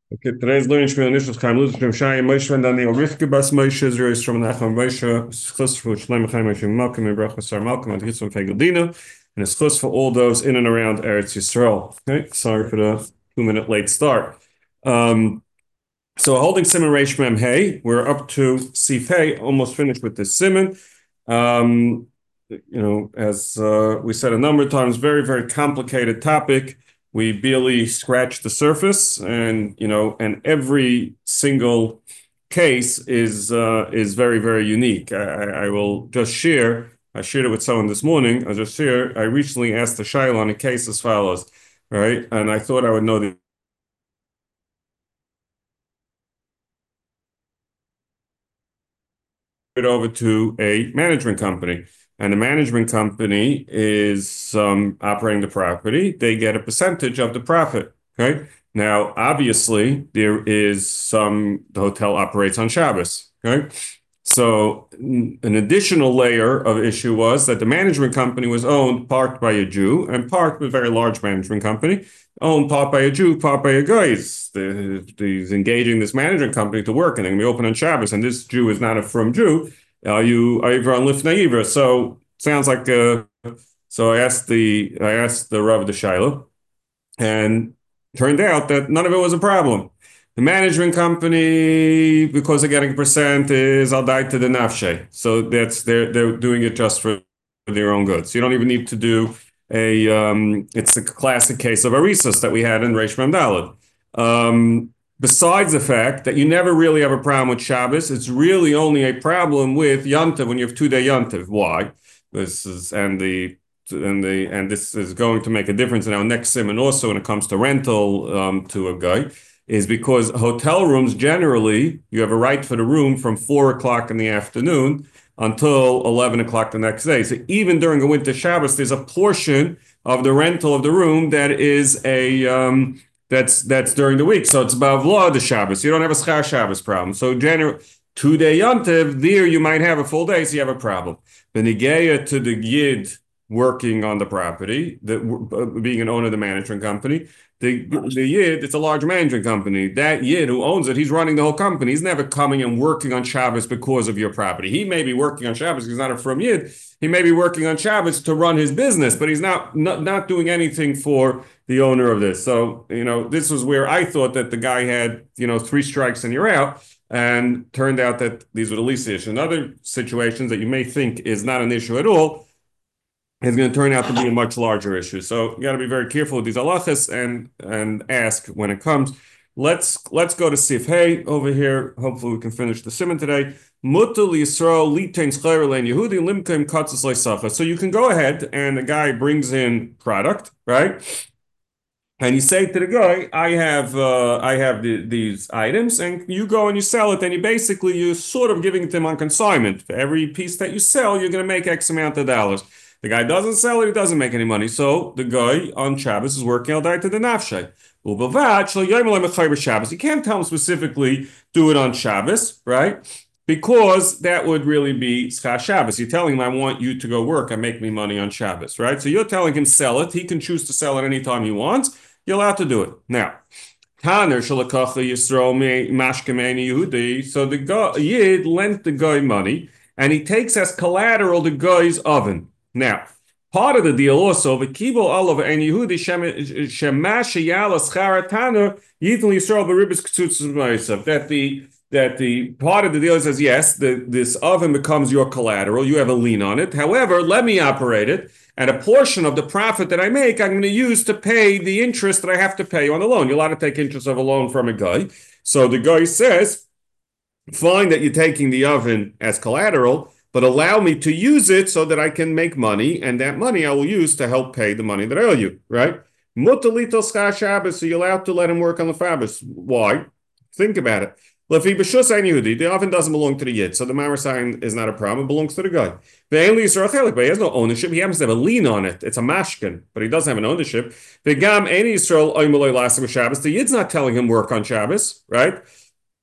Okay, today's learning Shmuel Nishus Chaim Lutz Shem Shai Moshe and Daniel Rivka Bas Moshe Israel from Nachman Moshe Schus for Shlomo Chaim Moshe Malcolm and Bracha Sar Malcolm and Yitzhak Fegeldina and a schus for all those in and around Eretz Yisrael. Okay, sorry for the 2 minute late start. Um, so holding Simon Reish Mem Hey, we're up to Sif Hey, almost finished with this Simon. Um, as we said a number of times, very, very complicated topic. We barely scratched the surface, and every single case is very, very unique. I will just share. I shared it with someone this morning. I'll just share. I recently asked the Shaila on a case as follows, right? And I thought I would know the it over to a management company. And the management company is operating the property. They get a percentage of the profit. Okay. Now, obviously, there is the hotel operates on Shabbos. Okay. So, an additional layer of issue was that the management company was owned part by a Jew and part by a very large management company, owned part by a Jew, part by a guy. He's engaging this management company to work, and they're going to be open on Shabbos. And this Jew is not a from Jew. Are you on Lifnei Ivra? So sounds like so I asked the Rav of the Shiloh, and turned out that none of it was a problem. The management company, because they're getting a percent, is I'll die to the nafshe. So they're doing it just for their own goods. You don't even need to do it's the classic case of Arisas that we had in Reish Mem Daled. Besides the fact that you never really have a problem with Shabbos, it's really only a problem with Yantiv when you have 2 day Yantiv. Why? This is and this is going to make a difference in our next sim, and also when it comes to rental to a guy, is because hotel rooms generally you have a right for the room from 4 o'clock in the afternoon until 11 o'clock the next day. So even during a winter Shabbos, there's a portion of the rental of the room that is a that's during the week. So it's above law the Shabbos. You don't have a schar Shabbos problem. So general 2 day yontiv, there you might have a full day, so you have a problem. The negeya to the yid working on the property, being an owner of the management company. The Yid, it's a large management company. That Yid who owns it, he's running the whole company. He's never coming and working on Shabbos because of your property. He may be working on Shabbos because he's not a from Yid. He may be working on Shabbos to run his business, but he's not doing anything for the owner of this. So, this was where I thought that the guy had, 3 strikes and you're out. And turned out that these were the least issues. In other situations that you may think is not an issue at all, is going to turn out to be a much larger issue. So you got to be very careful with these halachas and ask when it comes. Let's go to Sif Hey over here. Hopefully we can finish the simon today. Mutal Yisrael litain schayr lein Yehudi limkim katzos leisacha. So you can go ahead and the guy brings in product, right? And you say to the guy, I have these items, and you go and you sell it, and you're sort of giving it to him on consignment. For every piece that you sell, you're going to make X amount of dollars. The guy doesn't sell it, he doesn't make any money. So the guy on Shabbos is working all day to the nafshay. You can't tell him specifically do it on Shabbos, right? Because that would really be schar Shabbos. You're telling him, I want you to go work and make me money on Shabbos, right? So you're telling him sell it. He can choose to sell it anytime he wants. You're allowed to do it. Now, Taner Shalakacha Yisrael Mashkemeni Yehudi. So the guy, Yid lent the guy money, and he takes as collateral the guy's oven. Now, part of the deal also, V'kibo Olav and Yehudi Shemash Yala Schara Taner Yitl Yisrael Beribis K'tzutz that the part of the deal says, yes, this oven becomes your collateral. You have a lien on it. However, let me operate it. And a portion of the profit that I make, I'm going to use to pay the interest that I have to pay on the loan. You're allowed to take interest of a loan from a guy. So the guy says, fine that you're taking the oven as collateral, but allow me to use it so that I can make money. And that money I will use to help pay the money that I owe you, right? Mutalito schar Shabbos, so you're allowed to let him work on the Shabbos. Why? Think about it. Lefi b'shus ein Yehudi, the oven doesn't belong to the Yid, so the Mamar sign is not a problem, it belongs to the guy. Ve'en li Yisrael chelik, but he has no ownership, he happens to have a lien on it, it's a mashkin, but he doesn't have an ownership. Ve'gam ein Yisrael oimeloi lasem Shabbos, the Yid's not telling him work on Shabbos, right?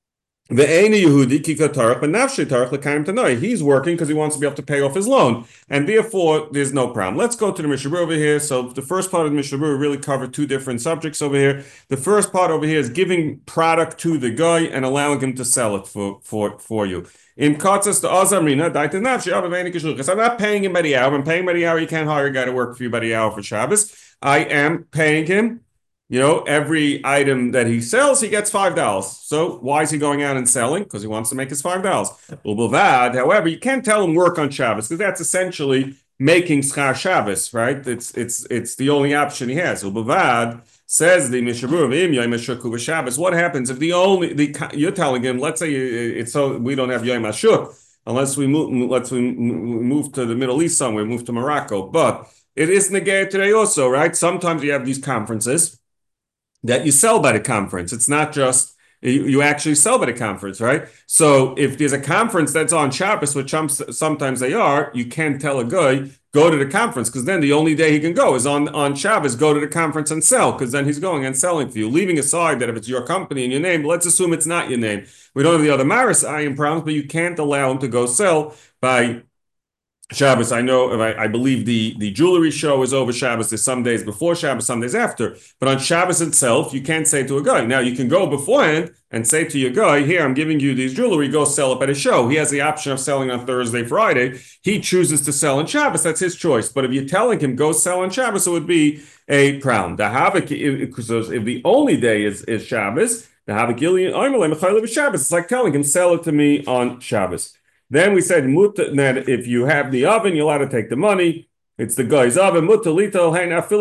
The Aina Yehudi Kikatarach, but Nafshi Tarach Lekaim Tanoi. He's working because he wants to be able to pay off his loan, and therefore there's no problem. Let's go to the Mishnah over here. So the first part of the Mishnah really covered two different subjects over here. The first part over here is giving product to the guy and allowing him to sell it for you. In Katzas the Azamrina, Daita Nafshi, I'm not paying him by the hour. I'm paying by the hour. You can't hire a guy to work for you by the hour for Shabbos. I am paying him. Every item that he sells, he gets $5. So why is he going out and selling? Because he wants to make his $5. Ubavad, however, you can't tell him work on Shabbos because that's essentially making schar Shabbos, right? It's the only option he has. Ubavad says the Mishabur Shabbos. What happens if you're telling him? Let's say it's so we don't have Yom Hashuk unless we move to the Middle East somewhere, move to Morocco, but it is negated today also, right? Sometimes you have these conferences that you sell by the conference. It's not just you actually sell by the conference, right? So if there's a conference that's on Shabbos, which sometimes they are, you can't tell a guy go to the conference because then the only day he can go is on Shabbos. Go to the conference and sell because then he's going and selling for you. Leaving aside that if it's your company and your name, let's assume it's not your name. We don't have the other Maris Ayin problems, but you can't allow him to go sell by Shabbos. I believe the jewelry show is over Shabbos. There's some days before Shabbos, some days after. But on Shabbos itself, you can't say to a guy. Now, you can go beforehand and say to your guy, here, I'm giving you these jewelry, go sell it at a show. He has the option of selling on Thursday, Friday. He chooses to sell on Shabbos. That's his choice. But if you're telling him, go sell on Shabbos, it would be a problem. The Havik, because if the only day is Shabbos, the Havik, Shabbos, it's like telling him, sell it to me on Shabbos. Then we said that if you have the oven, you're allowed to take the money. It's the guy's oven. You don't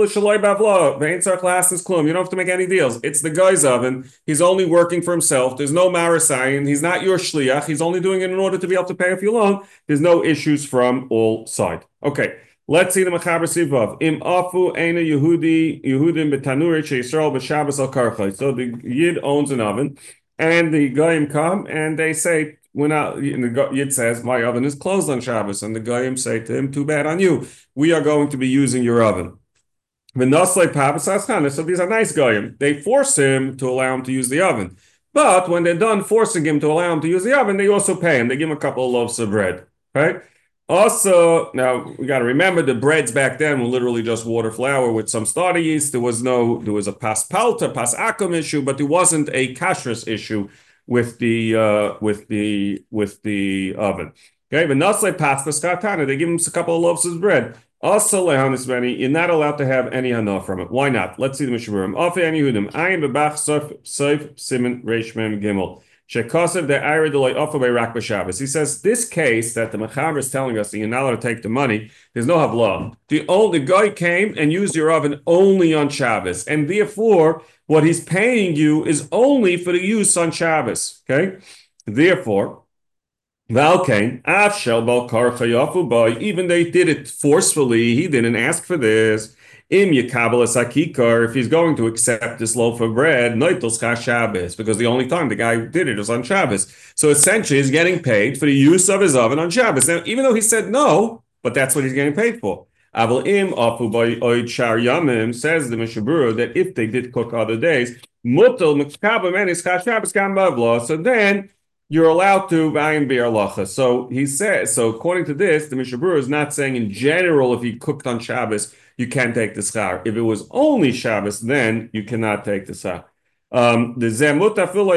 have to make any deals. It's the guy's oven. He's only working for himself. There's no marasayin. He's not your shliach. He's only doing it in order to be able to pay off your loan. There's no issues from all sides. Okay. Let's see the Machaber Sivav. Im afu ena Yehudim betanuri sheYisrael b'Shabbos al karchay. So the Yid owns an oven, and the Goyim come and they say, we're not, the Yid says, my oven is closed on Shabbos. And the Goyim say to him, too bad on you. We are going to be using your oven. So these are nice Goyim. They force him to allow him to use the oven. But when they're done forcing him to allow him to use the oven, they also pay him. They give him a couple of loaves of bread. Right? Also, now we got to remember the breads back then were literally just water flour with some starter yeast. There was a pas palta, pas akum issue, but there wasn't a kashrus issue with the oven. Okay, but nasle pasta skatana, they give him a couple of loaves of bread. Also, you're not allowed to have any hana from it. Why not? Let's see the Mishaburim. Afi ani Yehudim. Ayin bebach soif simin reish mem gimel. Shekasav the ira deloy ofa by rak b'Shabbos. He says this case that the Mechaber is telling us that you're not allowed to take the money. There's no havlah. The guy came and used your oven only on Shabbos, and therefore what he's paying you is only for the use on Shabbos. Okay, therefore. Even they did it forcefully, he didn't ask for this. If he's going to accept this loaf of bread, because the only time the guy did it was on Shabbos. So essentially, he's getting paid for the use of his oven on Shabbos. Now, even though he said no, but that's what he's getting paid for. Says the Mishabura that if they did cook other days, so then you're allowed to vayin be'arlacha. So he says, so according to this, the Mishabura is not saying in general if you cooked on Shabbos, you can't take the schar. If it was only Shabbos, then you cannot take the schar. The zemut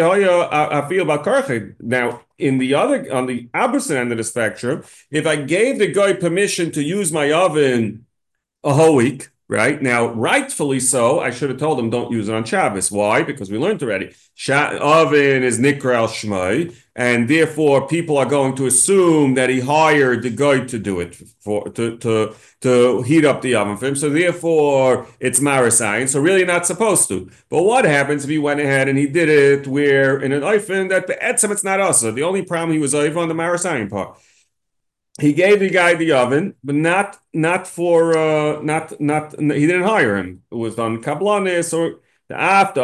afil now, on the opposite end of the spectrum, if I gave the guy permission to use my oven a whole week, right? Now, rightfully so, I should have told him don't use it on Shabbos. Why? Because we learned already. Oven is Nikra al Shmai, and therefore people are going to assume that he hired the guy to do it, to heat up the oven for him. So therefore, it's Marasayin. So really not supposed to. But what happens if he went ahead and he did it where in an oifen that be'etzem it's not us. The only problem he was over on the Marasayin part. He gave the guy the oven, but not for he didn't hire him. It was on kablanis or the after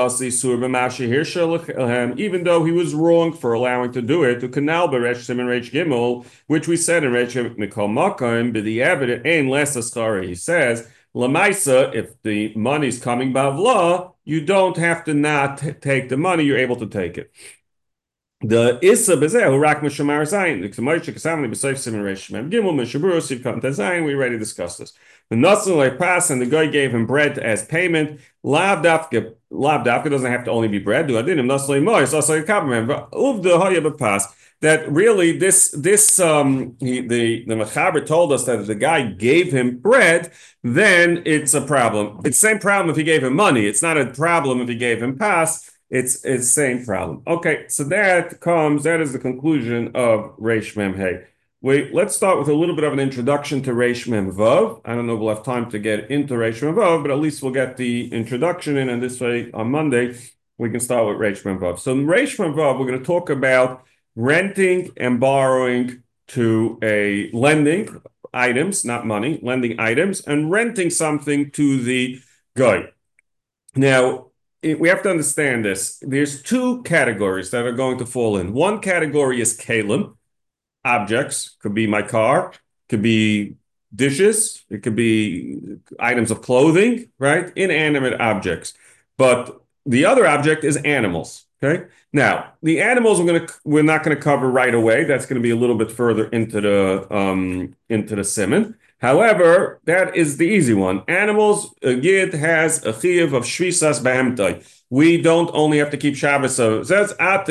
even though he was wrong for allowing to do it to canal beresh sim and reich gimel, which we said in reich mikol makom, but the evidence ain't less askari. He says lamaisa, if the money's coming bavla, you don't have to not take the money. You're able to take it. The Issa Bezehu Rak Mishamar Zayin. The Ksamoisha Kasamli Besoif Simon Reshmem Gimel Mishaburu Siv Kam Zayin. We already discussed this. The Nasan like pass, and the guy gave him bread as payment. Lav Dafka doesn't have to only be bread. Do I did him Nasan Mois also a kabbam. Uv the Hoya pass. That really the Mechaber told us that if the guy gave him bread, then it's a problem. It's the same problem if he gave him money. It's not a problem if he gave him pass. It's the same problem. Okay, so that is the conclusion of Reish Mem Hey. Let's start with a little bit of an introduction to Reish Mem Vav. I don't know if we'll have time to get into Reish Mem Vav, but at least we'll get the introduction in, and this way on Monday we can start with Reish Mem Vav. So in Reish Mem Vav, we're going to talk about renting and borrowing to a lending items, not money, lending items, and renting something to the guy. Now, we have to understand this. There's two categories that are going to fall in. One category is kalim, objects. Could be my car, could be dishes, it could be items of clothing, right? Inanimate objects. But the other object is animals. Okay. Now, the animals we're not going to cover right away. That's going to be a little bit further into the simon. However, that is the easy one. Animals, a Yid has a chiyuv of shvisas behemtai. We don't only have to keep Shabbos. So says right?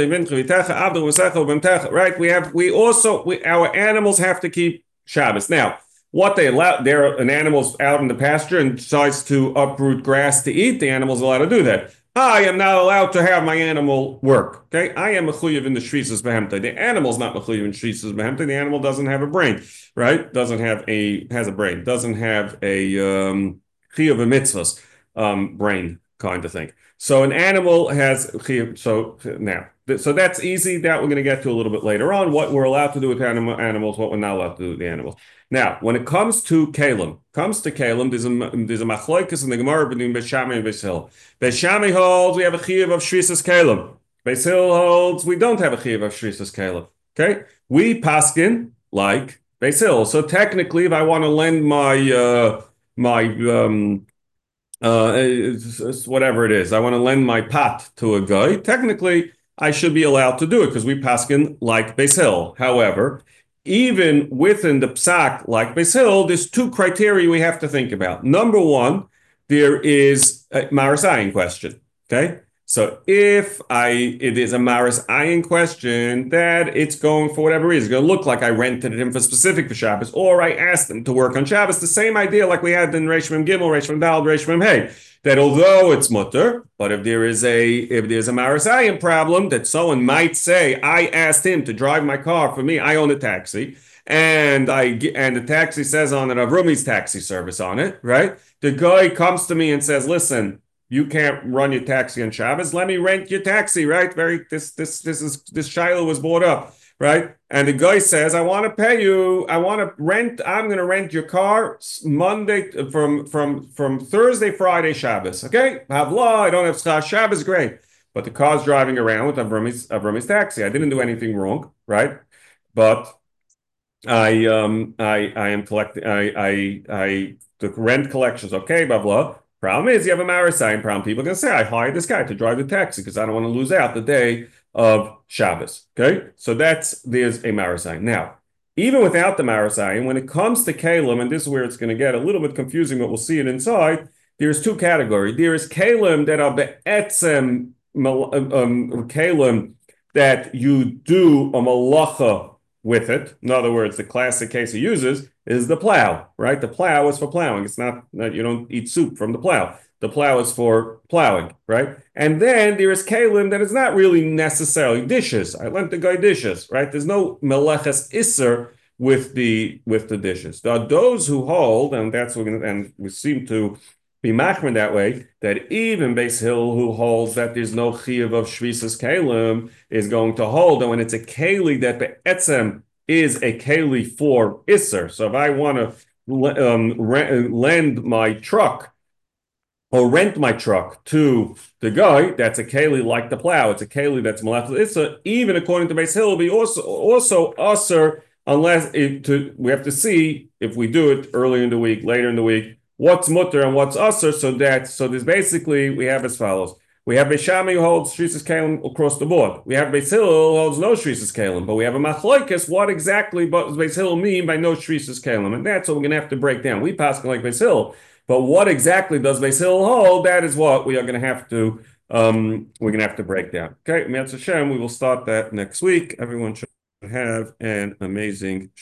Our animals have to keep Shabbos. Now, what they allow, there are an animal's out in the pasture and decides to uproot grass to eat. The animal's allowed to do that. I am not allowed to have my animal work. Okay, I am mechuyev in the shvisas behemtai. The animal's not mechuyev in shvisas behemtai. The animal doesn't have a brain, right? Has a brain. Doesn't have a chiyuv mitzvahs brain kind of thing. So an animal has chiyuv. So that's easy. That we're going to get to a little bit later on. What we're allowed to do with animals, what we're not allowed to do with the animals. Now, when it comes to kalim, there's a machloikus in the Gemara between Beis Shammai and Beis Hillel. Beis Shammai holds we have a chiyuv of shvisas kalim. Beis Hillel holds we don't have a chiyuv of shvisas kalim. Okay, we paskin like Beis Hillel. So technically, if I want to lend whatever it is, I want to lend my pot to a guy. Technically, I should be allowed to do it because we paskin like Beis Hillel. However, even within the psak like Beis Hillel, there's two criteria we have to think about. Number one, there is a maris ayin question. Okay, so if it is a maris ayin question, that it's going for whatever reason, it's going to look like I rented him for specific for Shabbos, or I asked him to work on Shabbos. The same idea like we had in Reish Mem Gimel, Reish Mem Daled, Reish Mem Hey. That although it's mutter, but if there's a maris ayin problem, that someone might say, I asked him to drive my car for me, I own a taxi, and the taxi says on it Avrumi's taxi service on it, right? The guy comes to me and says, listen, you can't run your taxi on Shabbos, let me rent your taxi, right? This Shiloh was bought up. Right? And the guy says, I'm going to rent your car Monday from Thursday, Friday, Shabbos. Okay? Havla, I don't have schar Shabbos, great. But the car's driving around with Avrumi's taxi. I didn't do anything wrong, right? But I am collecting the rent collections, okay, blah blah. Problem is you have a maris ayin problem. People are gonna say, I hired this guy to drive the taxi because I don't want to lose out the day of Shabbos. Okay, so there's a maris ayin. Now, even without the maris ayin, when it comes to kalim, and this is where it's going to get a little bit confusing, but we'll see it inside. There's two categories. There is kalim that are be'etzem kalim that you do a malacha with it. In other words, the classic case he uses is the plow, right? The plow is for plowing. It's not that you don't eat soup from the plow. The plow is for plowing, right? And then there is kalim that is not really necessarily dishes. I lent the guy dishes, right? There's no meleches isser with the dishes. There are those who hold, and we seem to be machmer that way, that even Beis Hillel who holds that there's no chiyuv of shvisas kalim is going to hold that when it's a keli that the etzem is a keli for isser. So if I want to lend my truck or rent my truck to the guy, that's a keli like the plow. It's a keli that's malachal issa. Even according to Beis Hillel, be also usher unless we have to see if we do it early in the week, later in the week, what's mutter and what's usher. So there's basically we have as follows. We have Beis Shammai who holds Shrisas Kalim across the board. We have Beis Hillel who holds no Shrisas Kalim, but we have a Machlokes. What exactly does Beis Hillel mean by no Shrisas Kalim? And that's what we're going to have to break down. We pass like Beis Hillel, but what exactly does Beis Hillel hold? That is what we are going to have to break down. Okay, Mitzvah Hashem, we will start that next week. Everyone should have an amazing